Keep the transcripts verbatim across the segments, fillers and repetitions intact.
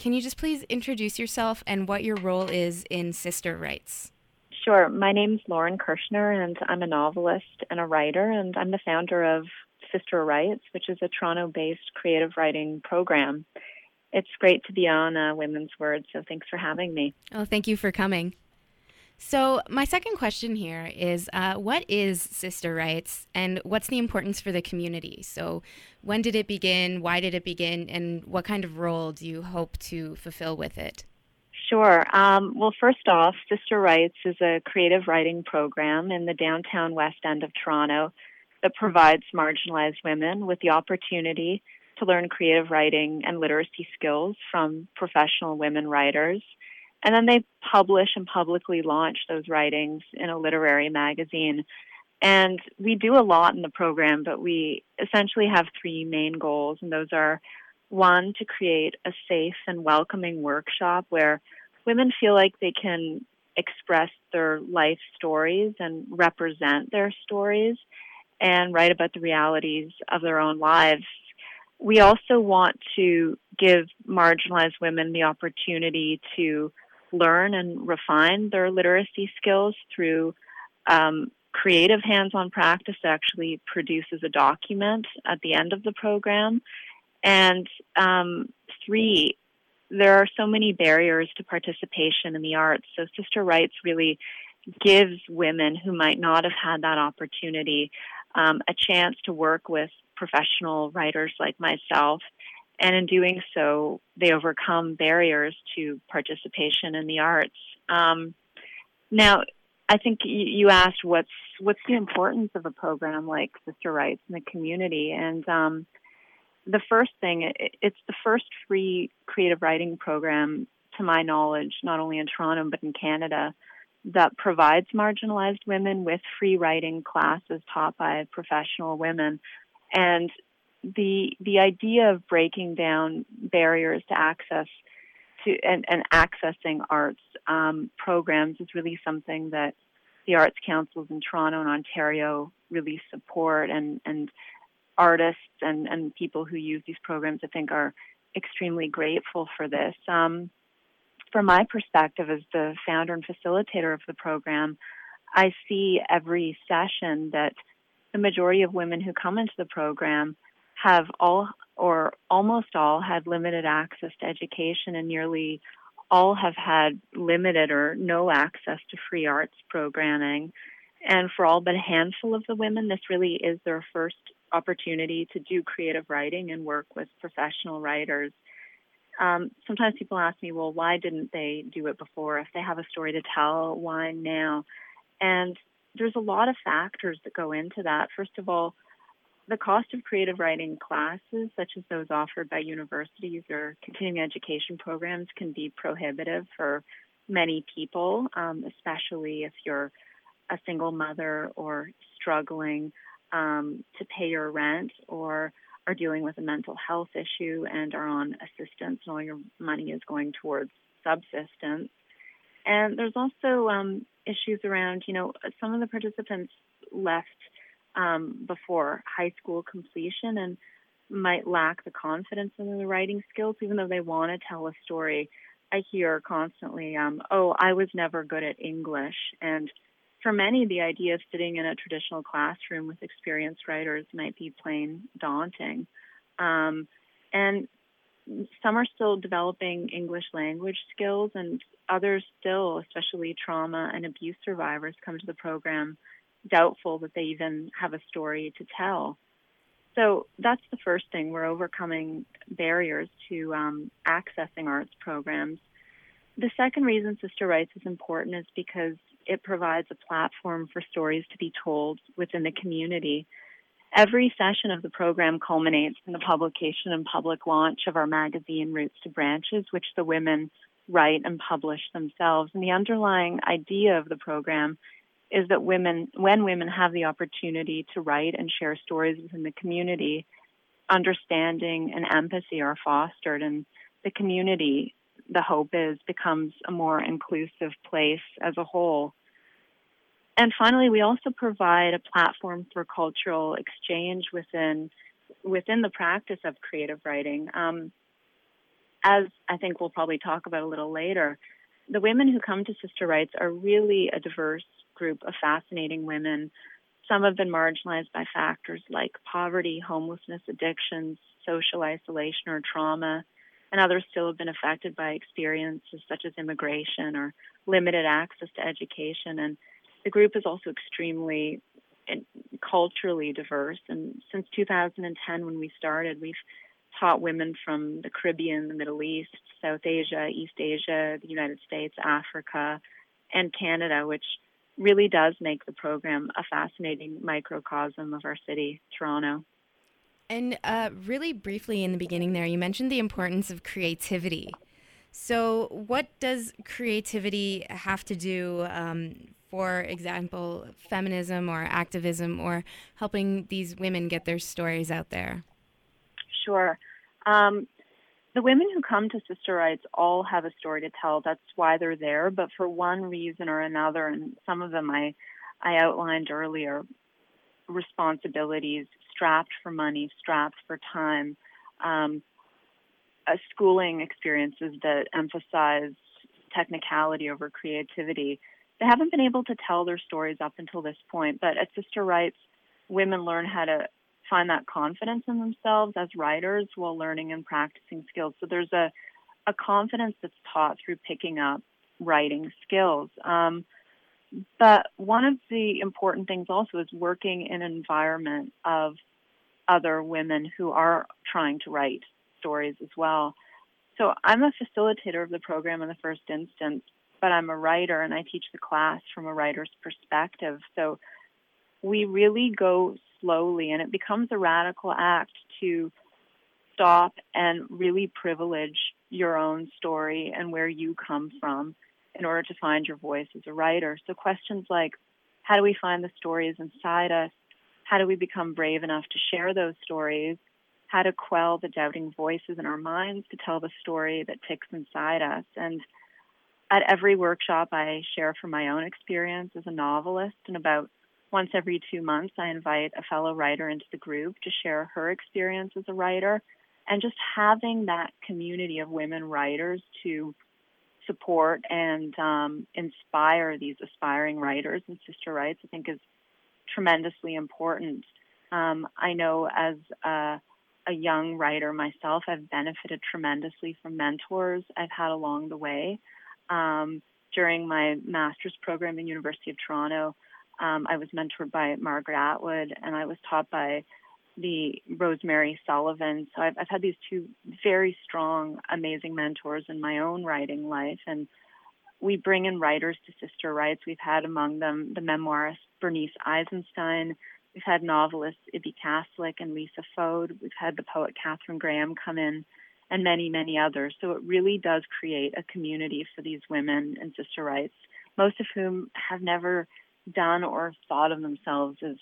can you just please introduce yourself and what your role is in Sister Writes? Sure. My name's Lauren Kirshner, and I'm a novelist and a writer, and I'm the founder of Sister Writes, which is a Toronto-based creative writing program. It's great to be on uh, Women's Word, so thanks for having me. Oh, thank you for coming. So my second question here is, uh, what is Sister Writes, and what's the importance for the community? So when did it begin, why did it begin, and what kind of role do you hope to fulfill with it? Sure. Um, well, first off, Sister Writes is a creative writing program in the downtown west end of Toronto that provides marginalized women with the opportunity to learn creative writing and literacy skills from professional women writers. And then they publish and publicly launch those writings in a literary magazine. And we do a lot in the program, but we essentially have three main goals, and those are, one, to create a safe and welcoming workshop where women feel like they can express their life stories and represent their stories and write about the realities of their own lives. We also want to give marginalized women the opportunity to learn and refine their literacy skills through um, creative hands-on practice that actually produces a document at the end of the program. And um, three, there are so many barriers to participation in the arts. So Sister Writes really gives women who might not have had that opportunity um, a chance to work with professional writers like myself. And in doing so, they overcome barriers to participation in the arts. Um, now, I think you asked what's what's the importance of a program like Sister Writes in the community, and um, the first thing, it's the first free creative writing program, to my knowledge, not only in Toronto but in Canada, that provides marginalized women with free writing classes taught by professional women. And the the idea of breaking down barriers to access to and, and accessing arts um, programs is really something that the arts councils in Toronto and Ontario really support, and, and artists and, and people who use these programs, I think, are extremely grateful for this. Um, from my perspective as the founder and facilitator of the program, I see every session that the majority of women who come into the program have all or almost all had limited access to education, and nearly all have had limited or no access to free arts programming. And for all but a handful of the women, this really is their first opportunity to do creative writing and work with professional writers. Um, sometimes people ask me, well, why didn't they do it before? If they have a story to tell, why now? And there's a lot of factors that go into that. First of all, the cost of creative writing classes, such as those offered by universities or continuing education programs, can be prohibitive for many people, um, especially if you're a single mother or struggling um, to pay your rent, or are dealing with a mental health issue and are on assistance, and all your money is going towards subsistence. And there's also um, issues around, you know, some of the participants left um, before high school completion and might lack the confidence in the writing skills, even though they want to tell a story. I hear constantly, um, oh, I was never good at English. And for many, the idea of sitting in a traditional classroom with experienced writers might be plain daunting. Um, and some are still developing English language skills, and others still, especially trauma and abuse survivors, come to the program doubtful that they even have a story to tell. So that's the first thing. We're overcoming barriers to um, accessing arts programs. The second reason Sister Writes is important is because it provides a platform for stories to be told within the community. Every session of the program culminates in the publication and public launch of our magazine, Roots to Branches, which the women write and publish themselves. And the underlying idea of the program is that women, when women have the opportunity to write and share stories within the community, understanding and empathy are fostered, and the community, the hope is, becomes a more inclusive place as a whole. And finally, we also provide a platform for cultural exchange within within the practice of creative writing. Um, as I think we'll probably talk about a little later, the women who come to Sister Writes are really a diverse group of fascinating women. Some have been marginalized by factors like poverty, homelessness, addictions, social isolation, or trauma, and others still have been affected by experiences such as immigration or limited access to education. And the group is also extremely culturally diverse. And since two thousand ten, when we started, we've taught women from the Caribbean, the Middle East, South Asia, East Asia, the United States, Africa, and Canada, which really does make the program a fascinating microcosm of our city, Toronto. And uh, really briefly in the beginning there, you mentioned the importance of creativity. So what does creativity have to do, um, for example, feminism or activism or helping these women get their stories out there? Sure. Um, the women who come to Sister Writes all have a story to tell. That's why they're there. But for one reason or another, and some of them I, I outlined earlier, responsibilities, strapped for money, strapped for time, um, uh, schooling experiences that emphasize technicality over creativity. They haven't been able to tell their stories up until this point. But at Sister Writes, women learn how to find that confidence in themselves as writers while learning and practicing skills. So there's a, a confidence that's taught through picking up writing skills. Um, but one of the important things also is working in an environment of other women who are trying to write stories as well. So I'm a facilitator of the program in the first instance, but I'm a writer and I teach the class from a writer's perspective. So we really go slowly, and it becomes a radical act to stop and really privilege your own story and where you come from in order to find your voice as a writer. So questions like, how do we find the stories inside us? How do we become brave enough to share those stories? How to quell the doubting voices in our minds to tell the story that ticks inside us? And at every workshop, I share from my own experience as a novelist, and about once every two months, I invite a fellow writer into the group to share her experience as a writer. And just having that community of women writers to support and um, inspire these aspiring writers and Sister Writes, I think is tremendously important. Um, I know as a, a young writer myself, I've benefited tremendously from mentors I've had along the way. Um, during my master's program in University of Toronto, Um, I was mentored by Margaret Atwood, and I was taught by the Rosemary Sullivan. So I've, I've had these two very strong, amazing mentors in my own writing life. And we bring in writers to Sister Writes. We've had among them the memoirist Bernice Eisenstein. We've had novelists Ibby Kaslik and Lisa Fode. We've had the poet Catherine Graham come in, and many, many others. So it really does create a community for these women in Sister Writes, most of whom have never done or thought of themselves as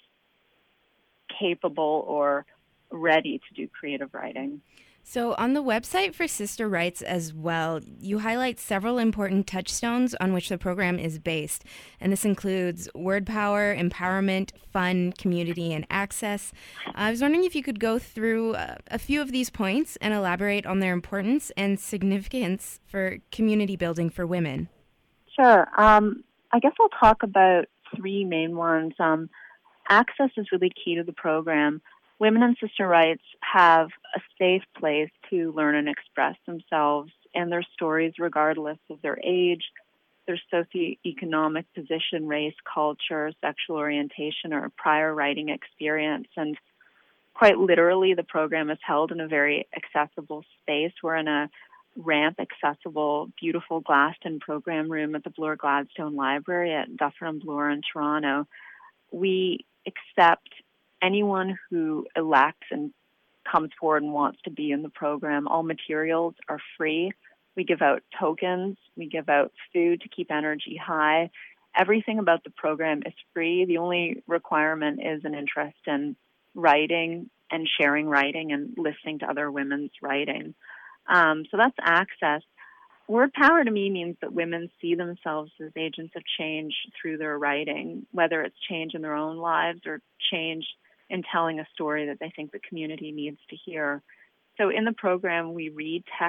capable or ready to do creative writing. So on the website for Sister Writes as well, you highlight several important touchstones on which the program is based. And this includes word power, empowerment, fun, community, and access. I was wondering if you could go through uh, a few of these points and elaborate on their importance and significance for community building for women. Sure. Um, I guess I'll talk about three main ones. Um, access is really key to the program. Women in Sister Writes have a safe place to learn and express themselves and their stories regardless of their age, their socioeconomic position, race, culture, sexual orientation, or prior writing experience. And quite literally, the program is held in a very accessible space. We're in a ramp-accessible, beautiful glassed-in program room at the Bloor Gladstone Library at Dufferin and Bloor in Toronto. We accept anyone who elects and comes forward and wants to be in the program. All materials are free. We give out tokens. We give out food to keep energy high. Everything about the program is free. The only requirement is an interest in writing and sharing writing and listening to other women's writing. Um, so that's access. Word power to me means that women see themselves as agents of change through their writing, whether it's change in their own lives or change in telling a story that they think the community needs to hear. So in the program, we read texts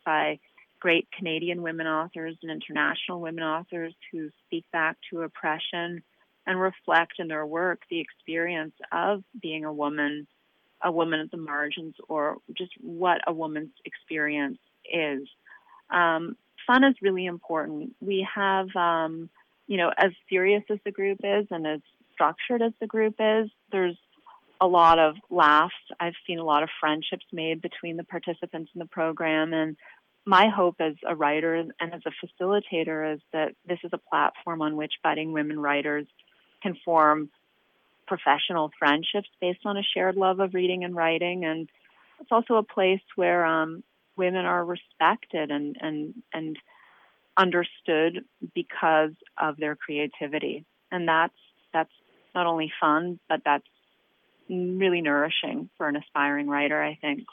by great Canadian women authors and international women authors who speak back to oppression and reflect in their work the experience of being a woman, a woman at the margins, or just what a woman's experience is. Um, fun is really important. We have, um, you know, as serious as the group is and as structured as the group is, there's a lot of laughs. I've seen a lot of friendships made between the participants in the program. And my hope as a writer and as a facilitator is that this is a platform on which budding women writers can form professional friendships based on a shared love of reading and writing. And it's also a place where um, women are respected and, and, and understood because of their creativity. And that's, that's not only fun, but that's really nourishing for an aspiring writer, I think.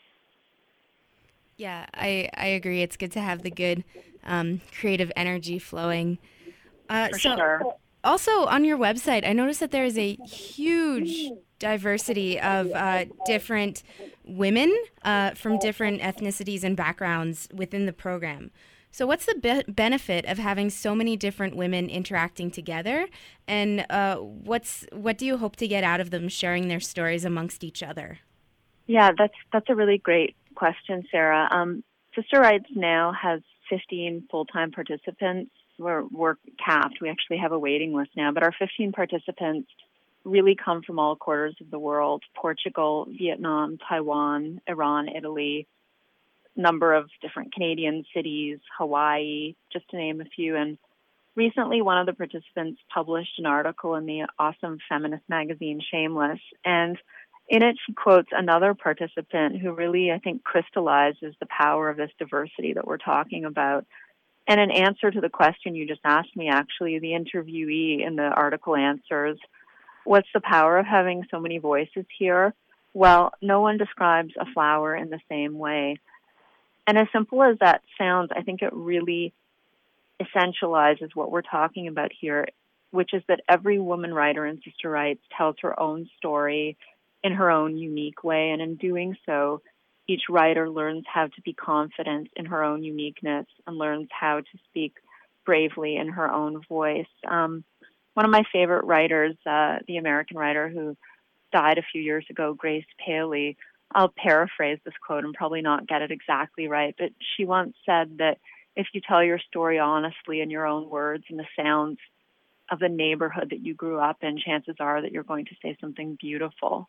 Yeah, I, I agree. It's good to have the good um, creative energy flowing. Uh, for so sure. Also on your website, I noticed that there is a huge diversity of uh, different women uh, from different ethnicities and backgrounds within the program. So what's the be- benefit of having so many different women interacting together, and uh, what's what do you hope to get out of them sharing their stories amongst each other? Yeah, that's that's a really great question, Sarah. Um, Sister Writes now has fifteen full-time participants. We're, we're capped. We actually have a waiting list now, but our fifteen participants really come from all quarters of the world: Portugal, Vietnam, Taiwan, Iran, Italy, number of different Canadian cities, Hawaii, just to name a few. And recently, one of the participants published an article in the awesome feminist magazine Shameless, and in it she quotes another participant who really, I think, crystallizes the power of this diversity that we're talking about. And in answer to the question you just asked me, actually, the interviewee in the article answers, what's the power of having so many voices here? Well, no one describes a flower in the same way. And as simple as that sounds, I think it really essentializes what we're talking about here, which is that every woman writer in Sister Writes tells her own story in her own unique way. And in doing so, each writer learns how to be confident in her own uniqueness and learns how to speak bravely in her own voice. Um, one of my favorite writers, uh, the American writer who died a few years ago, Grace Paley, I'll paraphrase this quote and probably not get it exactly right, but she once said that if you tell your story honestly in your own words and the sounds of the neighborhood that you grew up in, chances are that you're going to say something beautiful.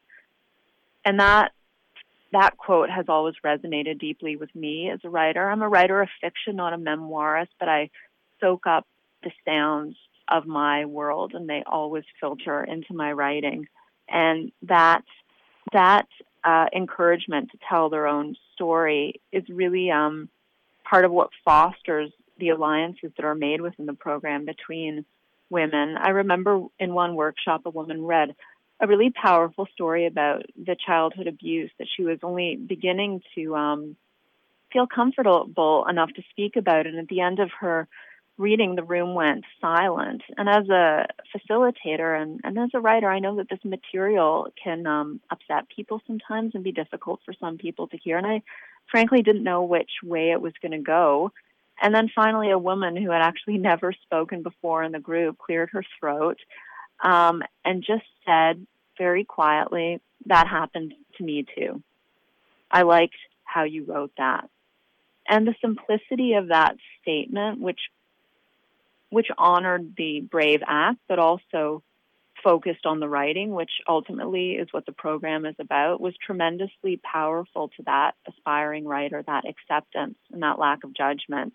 And that that quote has always resonated deeply with me as a writer. I'm a writer of fiction, not a memoirist, but I soak up the sounds of my world, and they always filter into my writing. And that that uh, encouragement to tell their own story is really um, part of what fosters the alliances that are made within the program between women. I remember in one workshop, a woman read a really powerful story about the childhood abuse that she was only beginning to um, feel comfortable enough to speak about. And at the end of her reading, the room went silent. And as a facilitator and, and as a writer, I know that this material can um, upset people sometimes and be difficult for some people to hear. And I frankly didn't know which way it was going to go. And then finally, a woman who had actually never spoken before in the group cleared her throat um, and just said very quietly, "That happened to me too. I liked how you wrote that." And the simplicity of that statement, which which honored the brave act, but also focused on the writing, which ultimately is what the program is about, was tremendously powerful to that aspiring writer, that acceptance and that lack of judgment.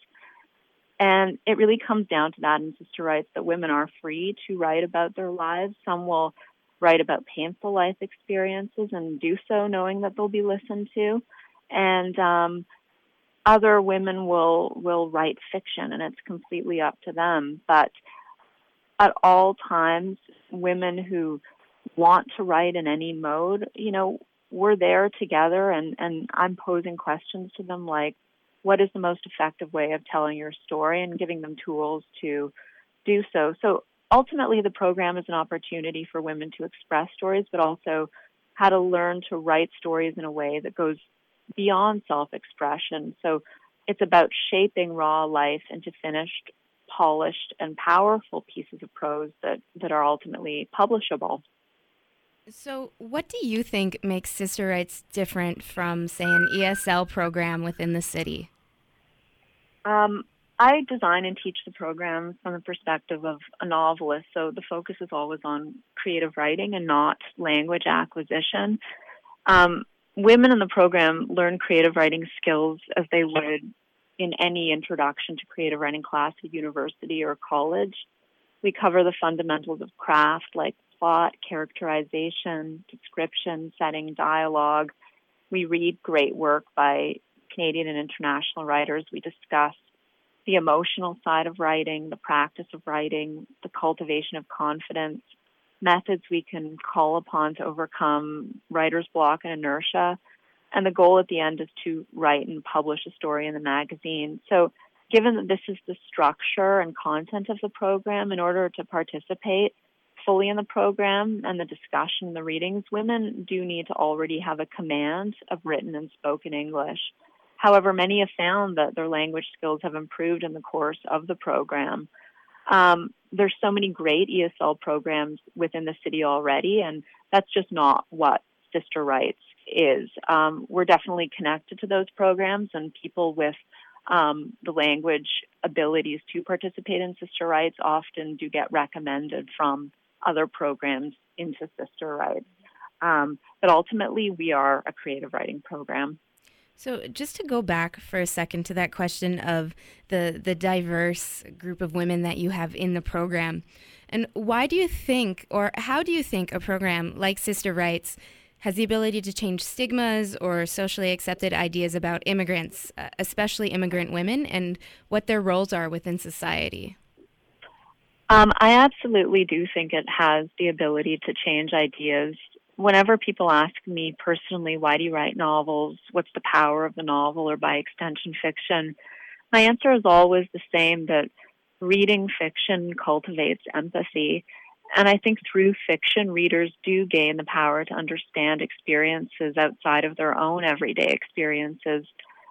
And it really comes down to that in Sister Writes, that women are free to write about their lives. Some will write about painful life experiences and do so knowing that they'll be listened to. And um, other women will will write fiction, and it's completely up to them. But at all times, women who want to write in any mode, you know, we're there together, and, and I'm posing questions to them like, what is the most effective way of telling your story, and giving them tools to do so. So ultimately, the program is an opportunity for women to express stories, but also how to learn to write stories in a way that goes beyond self-expression. So It's about shaping raw life into finished, polished, and powerful pieces of prose that, that are ultimately publishable. So, what do you think makes Sister Rights different from, say, an E S L program within the city? Um, I design and teach the program from the perspective of a novelist, so the focus is always on creative writing and not language acquisition. Um, women in the program learn creative writing skills as they would in any introduction to creative writing class at university or college. We cover the fundamentals of craft like plot, characterization, description, setting, dialogue. We read great work by Canadian and international writers. We discuss the emotional side of writing, the practice of writing, the cultivation of confidence, methods we can call upon to overcome writer's block and inertia. And the goal at the end is to write and publish a story in the magazine. So given that this is the structure and content of the program, in order to participate fully in the program and the discussion, the readings, women do need to already have a command of written and spoken English. However, many have found that their language skills have improved in the course of the program. Um, there's so many great E S L programs within the city already, and that's just not what Sister Rights is. Um, we're definitely connected to those programs, and people with um, the language abilities to participate in Sister Rights often do get recommended from other programs into Sister Rights. Um, but ultimately, we are a creative writing program. So, just to go back for a second to that question of the the diverse group of women that you have in the program, and why do you think, or how do you think, a program like Sister Rights has the ability to change stigmas or socially accepted ideas about immigrants, uh, especially immigrant women, and what their roles are within society? Um, I absolutely do think it has the ability to change ideas. Whenever people ask me personally, why do you write novels? What's the power of the novel, or by extension fiction? My answer is always the same, that reading fiction cultivates empathy. And I think through fiction, readers do gain the power to understand experiences outside of their own everyday experiences.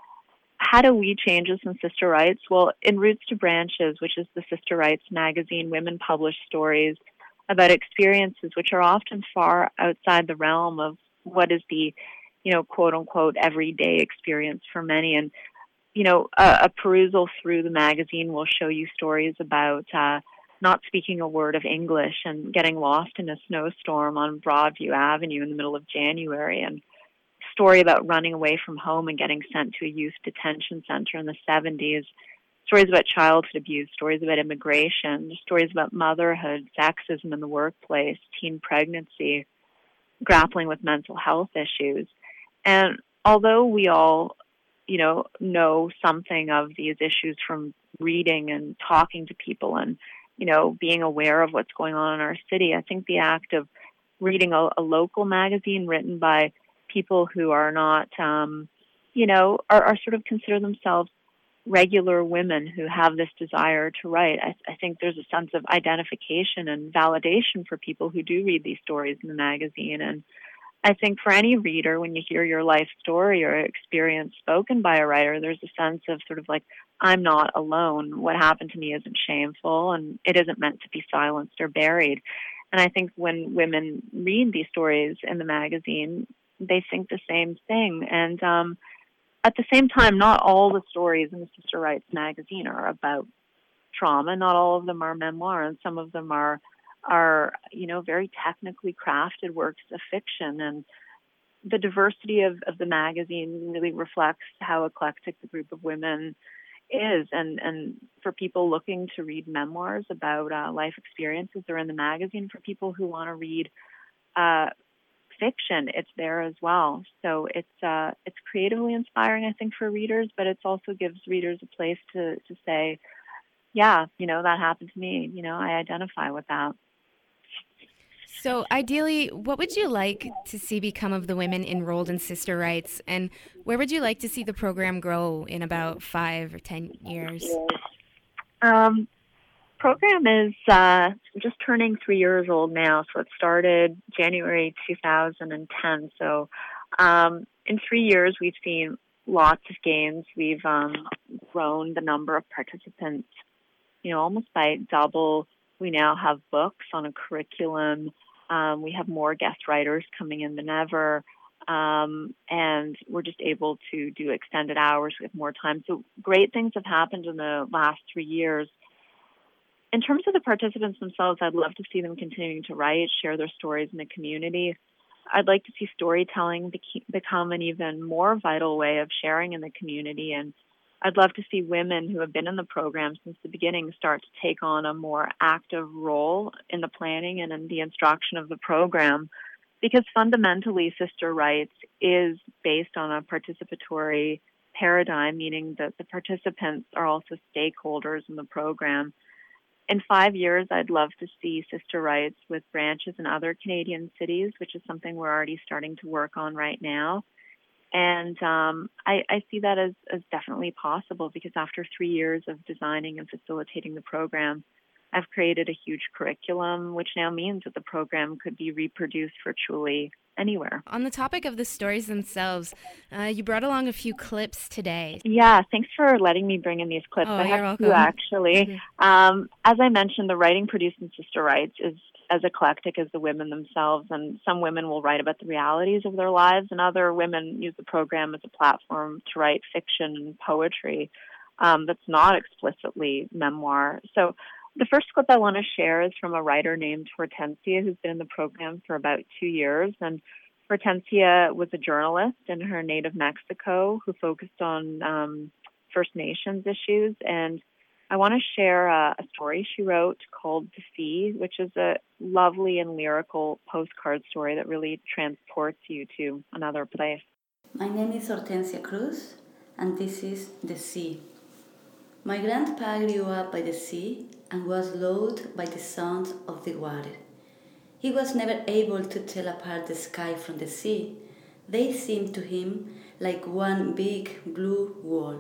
How do we change this in Sister Rights? Well, in Roots to Branches, which is the Sister Rights magazine, women publish stories about experiences which are often far outside the realm of what is the, you know, quote unquote, everyday experience for many. And, you know, a, a perusal through the magazine will show you stories about uh, not speaking a word of English and getting lost in a snowstorm on Broadview Avenue in the middle of January, and story about running away from home and getting sent to a youth detention center in the seventies, stories about childhood abuse, stories about immigration, stories about motherhood, sexism in the workplace, teen pregnancy, grappling with mental health issues. And although we all, you know, know something of these issues from reading and talking to people and, you know, being aware of what's going on in our city, I think the act of reading a, a local magazine written by people who are not, um, you know, are, are sort of consider themselves regular women who have this desire to write. I, I think there's a sense of identification and validation for people who do read these stories in the magazine. And I think for any reader, when you hear your life story or experience spoken by a writer, there's a sense of sort of like, I'm not alone. What happened to me isn't shameful, and it isn't meant to be silenced or buried. And I think when women read these stories in the magazine, they think the same thing. And um, at the same time, not all the stories in the Sister Rights magazine are about trauma. Not all of them are memoir, and some of them are, are you know, very technically crafted works of fiction. And the diversity of, of the magazine really reflects how eclectic the group of women is. And, and for people looking to read memoirs about uh, life experiences, they're in the magazine. For people who want to read uh, fiction, it's there as well. So it's uh, it's creatively inspiring, I think, for readers, but it also gives readers a place to, to say, yeah, you know, that happened to me. You know, I identify with that. So, ideally, what would you like to see become of the women enrolled in Sister Rights, and where would you like to see the program grow in about five or ten years? Um, program is uh, just turning three years old now, so it started January two thousand ten. So, um, in three years, we've seen lots of gains. We've um, grown the number of participants, you know, almost by double. We now have books on a curriculum. Um, we have more guest writers coming in than ever. Um, and we're just able to do extended hours with more time. So great things have happened in the last three years. In terms of the participants themselves, I'd love to see them continuing to write, share their stories in the community. I'd like to see storytelling be- become an even more vital way of sharing in the community. And I'd love to see women who have been in the program since the beginning start to take on a more active role in the planning and in the instruction of the program. Because fundamentally, Sister Writes is based on a participatory paradigm, meaning that the participants are also stakeholders in the program. In five years, I'd love to see Sister Writes with branches in other Canadian cities, which is something we're already starting to work on right now. And um, I, I see that as, as definitely possible because after three years of designing and facilitating the program, I've created a huge curriculum, which now means that the program could be reproduced virtually anywhere. On the topic of the stories themselves, uh, you brought along a few clips today. Yeah, thanks for letting me bring in these clips. Oh, I you're have welcome. two, actually. Um, as I mentioned, the writing produced in Sister Writes is as eclectic as the women themselves, and some women will write about the realities of their lives, and other women use the program as a platform to write fiction and poetry um, that's not explicitly memoir. So the first clip I want to share is from a writer named Hortensia, who's been in the program for about two years. And Hortensia was a journalist in her native Mexico who focused on um, First Nations issues. And I want to share a, a story she wrote called The Sea, which is a lovely and lyrical postcard story that really transports you to another place. My name is Hortensia Cruz, and this is The Sea. My grandpa grew up by the sea and was lulled by the sound of the water. He was never able to tell apart the sky from the sea. They seemed to him like one big blue wall.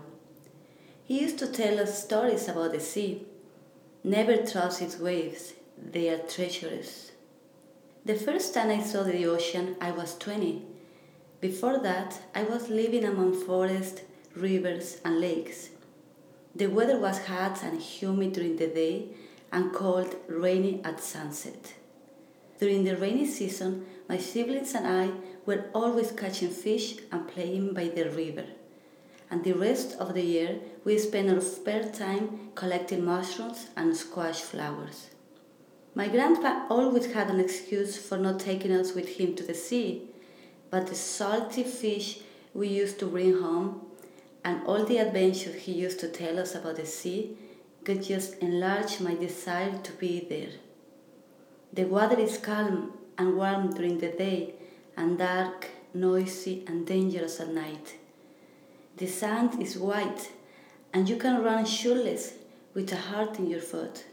He used to tell us stories about the sea. Never trust its waves, they are treacherous. The first time I saw the ocean, I was twenty. Before that, I was living among forests, rivers, and lakes. The weather was hot and humid during the day and cold, rainy at sunset. During the rainy season, my siblings and I were always catching fish and playing by the river. And the rest of the year, we spent our spare time collecting mushrooms and squash flowers. My grandpa always had an excuse for not taking us with him to the sea, but the salty fish we used to bring home and all the adventures he used to tell us about the sea could just enlarge my desire to be there. The water is calm and warm during the day and dark, noisy, and dangerous at night. The sand is white and you can run shoeless with a heart in your foot.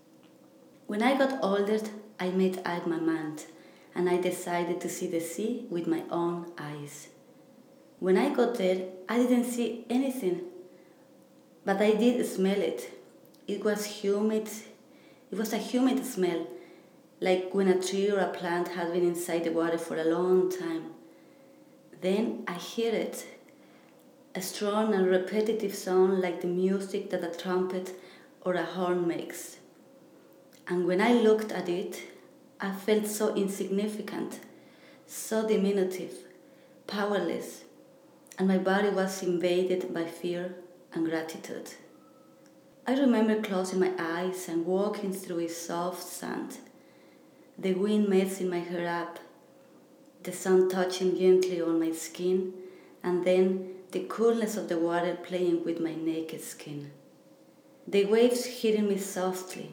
When I got older, I met Ike Mamant and I decided to see the sea with my own eyes. When I got there, I didn't see anything, but I did smell it. It was humid. It was a humid smell, like when a tree or a plant had been inside the water for a long time. Then I hear it, a strong and repetitive sound like the music that a trumpet or a horn makes. And when I looked at it, I felt so insignificant, so diminutive, powerless, and my body was invaded by fear and gratitude. I remember closing my eyes and walking through its soft sand, the wind messing my hair up, the sun touching gently on my skin, and then the coolness of the water playing with my naked skin. The waves hitting me softly.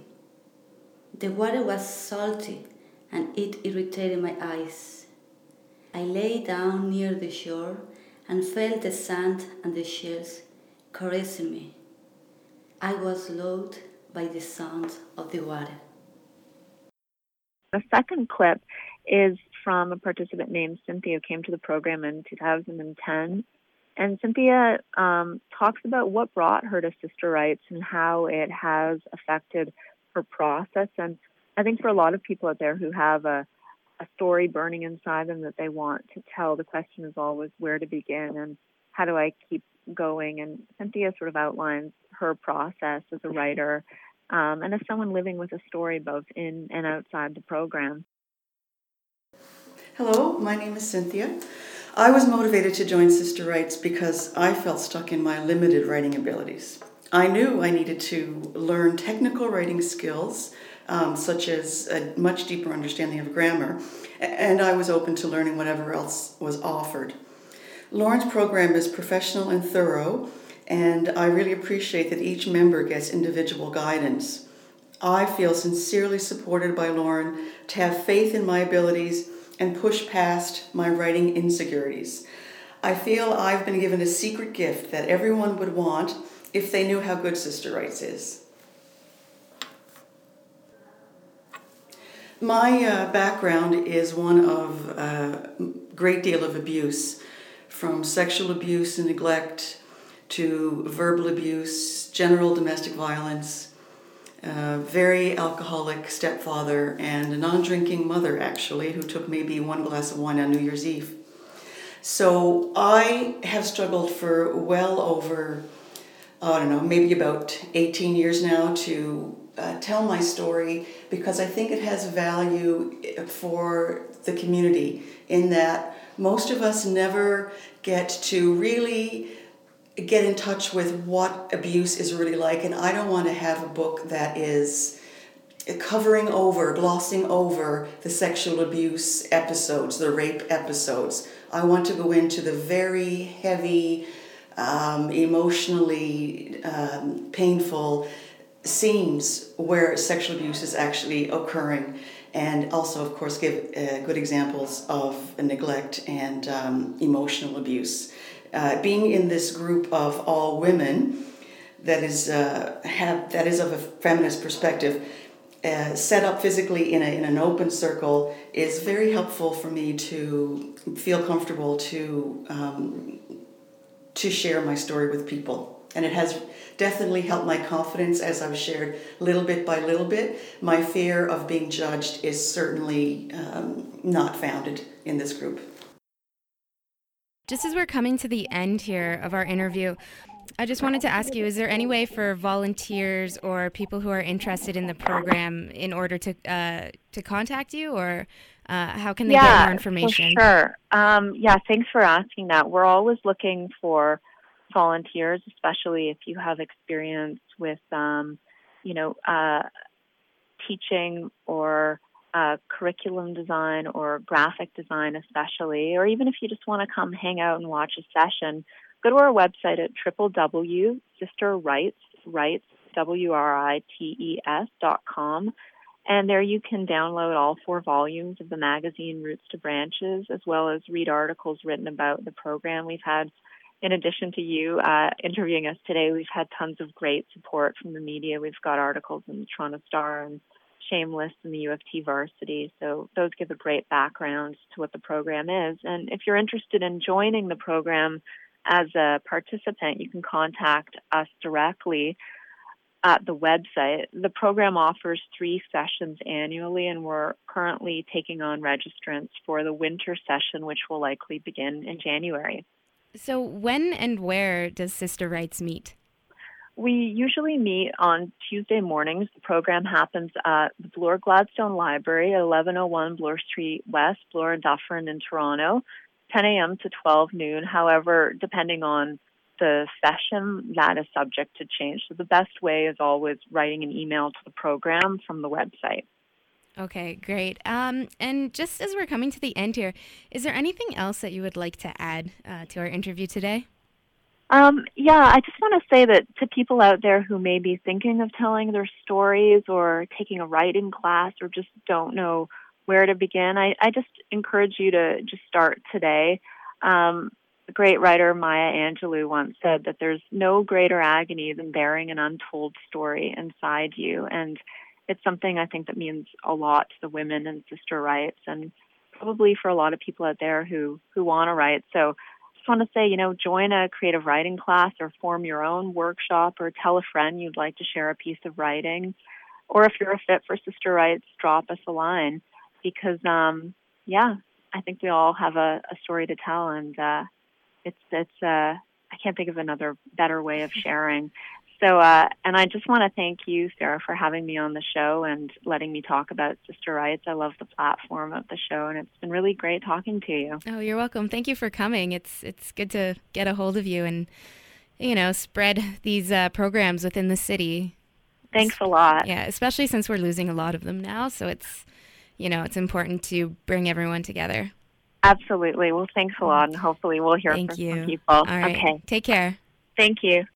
The water was salty and it irritated my eyes. I lay down near the shore and felt the sand and the shells caressing me. I was lulled by the sound of the water. The second clip is from a participant named Cynthia who came to the program in two thousand ten. And Cynthia um, talks about what brought her to Sister Writes and how it has affected her process. And I think for a lot of people out there who have a, a story burning inside them that they want to tell, the question is always where to begin. And how do I keep going? And Cynthia sort of outlines her process as a writer um, and as someone living with a story both in and outside the program. Hello, my name is Cynthia. I was motivated to join Sister Writes because I felt stuck in my limited writing abilities. I knew I needed to learn technical writing skills, um, such as a much deeper understanding of grammar, and I was open to learning whatever else was offered. Lauren's program is professional and thorough, and I really appreciate that each member gets individual guidance. I feel sincerely supported by Lauren to have faith in my abilities and push past my writing insecurities. I feel I've been given a secret gift that everyone would want if they knew how good Sister Writes is. My uh, background is one of a uh, great deal of abuse, from sexual abuse and neglect to verbal abuse, general domestic violence, a very alcoholic stepfather, and a non-drinking mother, actually, who took maybe one glass of wine on New Year's Eve. So I have struggled for well over, I don't know, maybe about eighteen years now to uh, tell my story, because I think it has value for the community in that most of us never get to really get in touch with what abuse is really like, and I don't want to have a book that is covering over, glossing over the sexual abuse episodes, the rape episodes. I want to go into the very heavy, um, emotionally um, painful scenes where sexual abuse is actually occurring, and also, of course, give uh, good examples of neglect and um, emotional abuse. Uh, being in this group of all women that is uh, have that is of a feminist perspective, uh, set up physically in a in an open circle, is very helpful for me to feel comfortable to um, to share my story with people. And it has definitely helped my confidence as I've shared little bit by little bit. My fear of being judged is certainly um, not founded in this group. Just as we're coming to the end here of our interview, I just wanted to ask you, is there any way for volunteers or people who are interested in the program in order to uh, to contact you, or uh, how can they yeah, get more information? For sure. Um, yeah, thanks for asking that. We're always looking for volunteers, especially if you have experience with, um, you know, uh, teaching or Uh, curriculum design or graphic design especially, or even if you just want to come hang out and watch a session, go to our website at w w w dot sister writes, writes, W R I T E S dot com, and there you can download all four volumes of the magazine Roots to Branches, as well as read articles written about the program. We've had, in addition to you uh, interviewing us today, we've had tons of great support from the media. We've got articles in the Toronto Star and Shameless in the U of T Varsity, so those give a great background to what the program is. And if you're interested in joining the program as a participant, you can contact us directly at the website. The program offers three sessions annually, and we're currently taking on registrants for the winter session, which will likely begin in January. So when and where does Sister Writes meet? We usually meet on Tuesday mornings. The program happens at the Bloor Gladstone Library at eleven oh one Bloor Street West, Bloor and Dufferin in Toronto, ten a.m. to twelve noon. However, depending on the session, that is subject to change. So the best way is always writing an email to the program from the website. Okay, great. Um, and just as we're coming to the end here, is there anything else that you would like to add uh, to our interview today? Um, yeah, I just want to say that to people out there who may be thinking of telling their stories or taking a writing class or just don't know where to begin, I, I just encourage you to just start today. Um, the great writer Maya Angelou once said that there's no greater agony than bearing an untold story inside you. And it's something I think that means a lot to the women in Sister Writes, and probably for a lot of people out there who, who want to write. So just want to say, you know, join a creative writing class or form your own workshop, or tell a friend you'd like to share a piece of writing. Or if you're a fit for Sister Writes, drop us a line, because, um, yeah, I think we all have a, a story to tell, and uh, it's it's uh, I can't think of another better way of sharing. So, uh, and I just want to thank you, Sarah, for having me on the show and letting me talk about Sister Rights. I love the platform of the show, and it's been really great talking to you. Oh, you're welcome. Thank you for coming. It's it's good to get a hold of you and, you know, spread these uh, programs within the city. Thanks a lot. Yeah, especially since we're losing a lot of them now. So it's, you know, it's important to bring everyone together. Absolutely. Well, thanks a lot, and hopefully we'll hear Thank from you. some people. All right. Okay. Take care. Thank you.